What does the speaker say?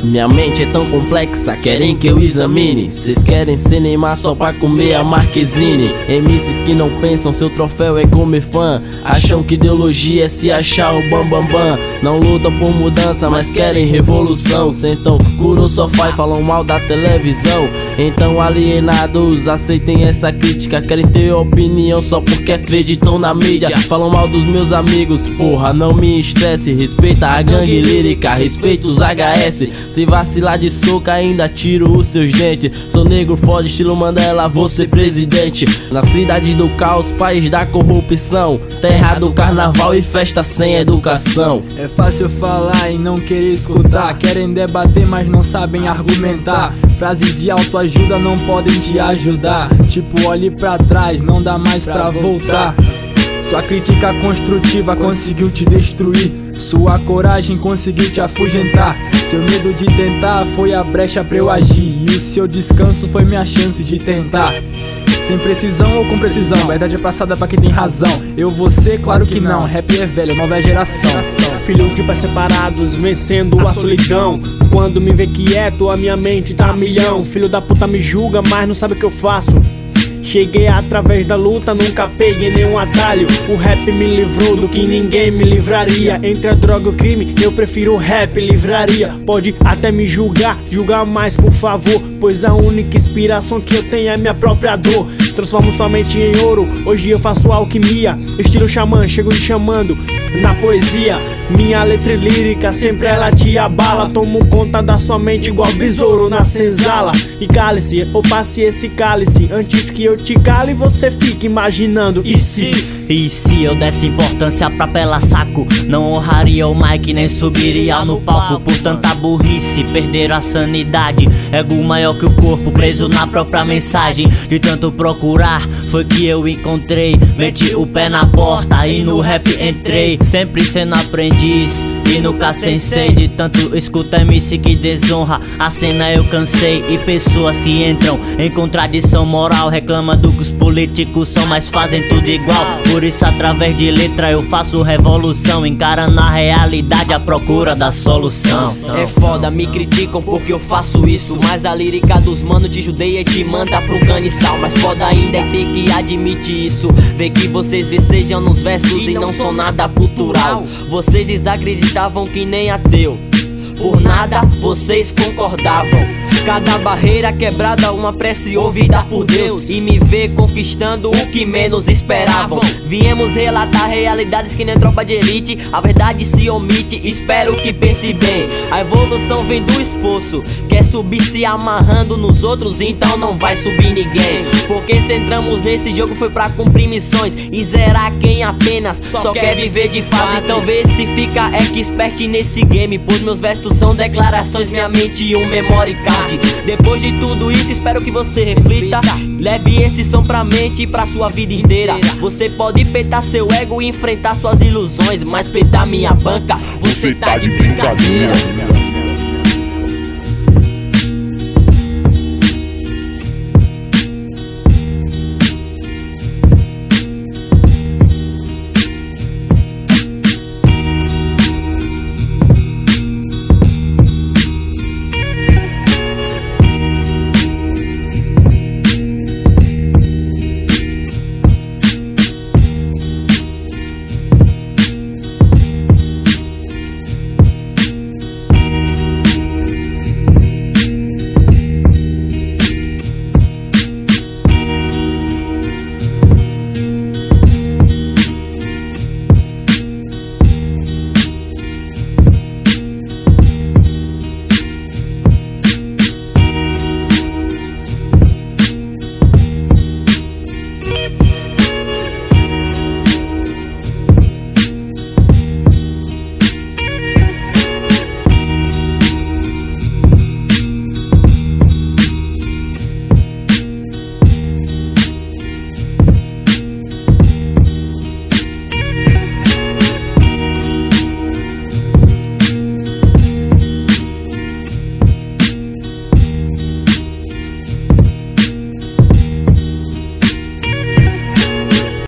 Minha mente é tão complexa, querem que eu examine. Cês querem ser Neymar só pra comer a Marquezine. MCs que não pensam, seu troféu é comer fã. Acham que ideologia é se achar o bambambam. Não lutam por mudança, mas querem revolução. Sentam cu no sofá e falam mal da televisão. Então alienados, aceitem essa crítica. Querem ter opinião só porque acreditam na mídia. Falam mal dos meus amigos, porra, não me estresse. Respeita a gangue lírica, respeita os HS. Se vacilar de soco ainda tiro os seus dentes. Sou negro foda, estilo Mandela, vou ser presidente. Na cidade do caos, país da corrupção, terra do carnaval e festa sem educação. É fácil falar e não querer escutar. Querem debater, mas não sabem argumentar. Frases de autoajuda não podem te ajudar. Tipo, olhe pra trás, não dá mais pra voltar. Sua crítica construtiva conseguiu te destruir. Sua coragem conseguiu te afugentar. Seu medo de tentar foi a brecha pra eu agir. E o seu descanso foi minha chance de tentar. Sem precisão ou com precisão, verdade é passada pra quem tem razão. Eu, você, claro que não. Rap é velho, nova geração. Filho de pais separados, vencendo a solidão. Quando me vê quieto, a minha mente tá a milhão. Filho da puta me julga, mas não sabe o que eu faço. Cheguei através da luta, nunca peguei nenhum atalho. O rap me livrou do que ninguém me livraria. Entre a droga e o crime, eu prefiro o rap livraria. Pode até me julgar, julgar mais por favor, pois a única inspiração que eu tenho é minha própria dor. Transformo sua mente em ouro, hoje eu faço alquimia. Estilo xamã, chego te chamando na poesia. Minha letra lírica sempre ela te abala. Tomo conta da sua mente igual besouro na senzala. E cale-se, ou passe esse cálice antes que eu te cale e você fique imaginando. E se eu desse importância pra pela saco, não honraria o mic nem subiria no palco. Por tanta burrice, perderam a sanidade. Ego maior que o corpo, preso na própria mensagem. De tanto procurar, foi que eu encontrei. Meti o pé na porta e no rap entrei. Sempre sendo aprendiz e nunca sensei. De tanto escuta MC que desonra a cena eu cansei. E pessoas que entram em contradição moral reclamam do que os políticos são, mas fazem tudo igual. Por isso através de letra eu faço revolução, encarando a realidade à procura da solução. É foda, me criticam porque eu faço isso, mas a lírica dos mano te judeia e te manda pro caniçal. Mas foda ainda é ter que admitir isso. Ver que vocês vicejam nos versos e não são nada cultural. Vocês desacreditavam que nem ateu, por nada vocês concordavam. Cada barreira quebrada, uma prece ouvida por Deus, e me vê conquistando o que menos esperavam. Viemos relatar realidades que nem tropa de elite. A verdade se omite, espero que pense bem. A evolução vem do esforço. Quer subir se amarrando nos outros, então não vai subir ninguém. Porque se entramos nesse jogo foi pra cumprir missões e zerar quem apenas só quer viver de fase. Então vê se fica expert nesse game, pois meus versos são declarações, minha mente um memory card. Depois de tudo isso, espero que você reflita. Leve esse som pra mente e pra sua vida inteira. Você pode peitar seu ego e enfrentar suas ilusões, mas peitar minha banca, você tá de brincadeira.